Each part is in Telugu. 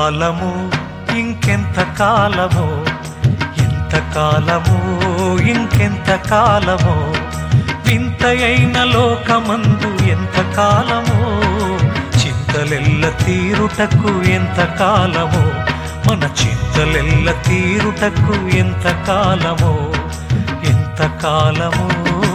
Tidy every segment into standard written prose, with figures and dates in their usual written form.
కాలము ఇంకెంత కాలమో, ఎంత కాలమో ఇంకెంత కాలమో, వింతయైన లోకమందు ఎంత కాలమో, చింతలెల్ల తీరుటకు ఎంత కాలమో, మన చింతలెల్ల తీరుటకు ఎంత కాలమో, ఎంత కాలమో.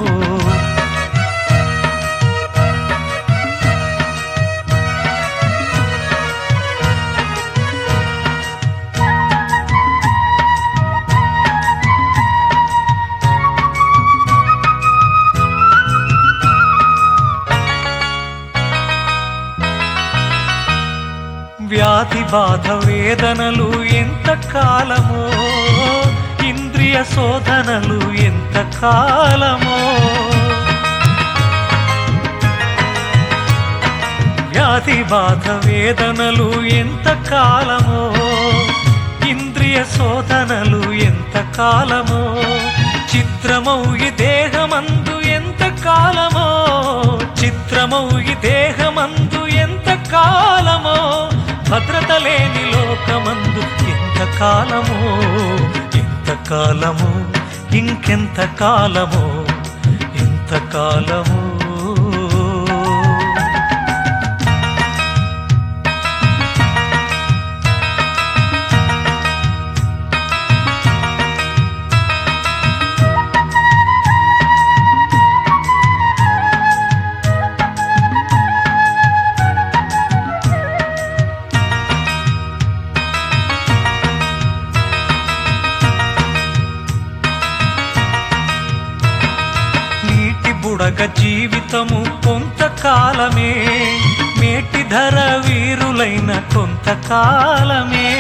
వ్యాధి బాధ వేదనలు ఎంత కాలమో, ఇంద్రియ శోధనలు ఎంత కాలమో, వ్యాధి బాధ వేదనలు ఎంత కాలమో, ఇంద్రియ శోధనలు ఎంత కాలమో, చిత్రమౌ ఈ దేహమందు ఎంత కాలమో, చిత్రమౌ ఈ దేహమందు ఎంత కాలమో, భద్రత లేని లోకమందు ఎంత కాలమో, ఎంత కాలమో ఇంకెంత కాలమో, ఎంత కాలమో. బుడగ జీవితము కొంతకాలమే, మేటి ధర వీరులైన కొంతకాలమే,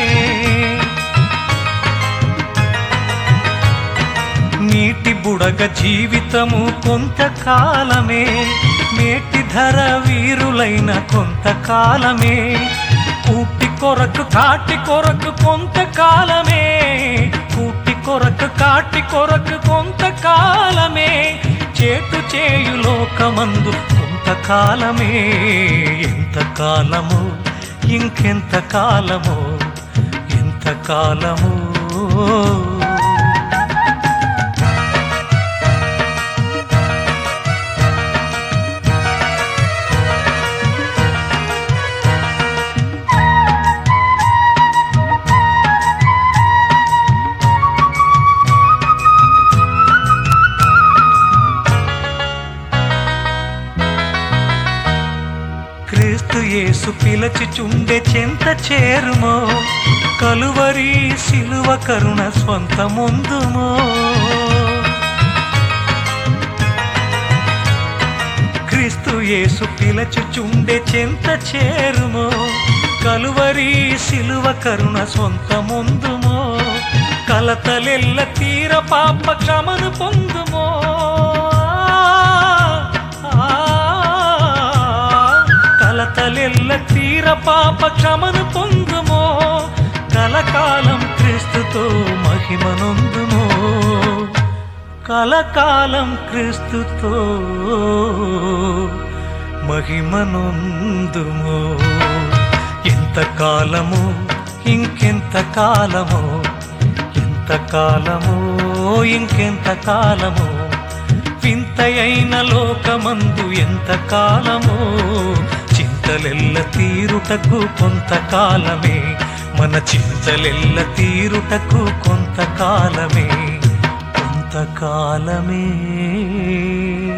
నీటి బుడగ జీవితము కొంతకాలమే, మేటి ధర వీరులైన కొంతకాలమే, కూటి కొరకు కాటి కొరకు కొంతకాలమే, కూటి కొరకు కాటి కొరకు కొంతకాలమే, చేటు చేయు లోకమందు కొంతకాలమే, ఎంత కాలము ఇంకెంత కాలమో, ఎంత కాలమో. క్రీస్తు యేసు పిలచుచుండే చెంత చేరుమో, కలువరి సిలువ కరుణ స్వంతముందుమో, క్రీస్తు యేసు పిలచుచుండే చెంత చేరుమో, కలువరి సిలువ కరుణ స్వంతముందుమో, కలతలెల్ల తీర పాప క్షమను పొందుమో, కలతలెల్ల తీర పాప క్షమను పొందుమో, కలకాలం క్రీస్తుతో మహిమనొందుమో, కలకాలం క్రీస్తుతో మహిమనొందుమో. ఎంత కాలము ఇంకెంత కాలమో, ఎంత కాలమో ఇంకెంత కాలమో, వింతయైన లోకమందు ఎంత కాలమో, చింతలెల్ల తీరుటకు కొంతకాలమే, మన చింతలెల్ల తీరుటకు కొంతకాలమే, కొంతకాలమే.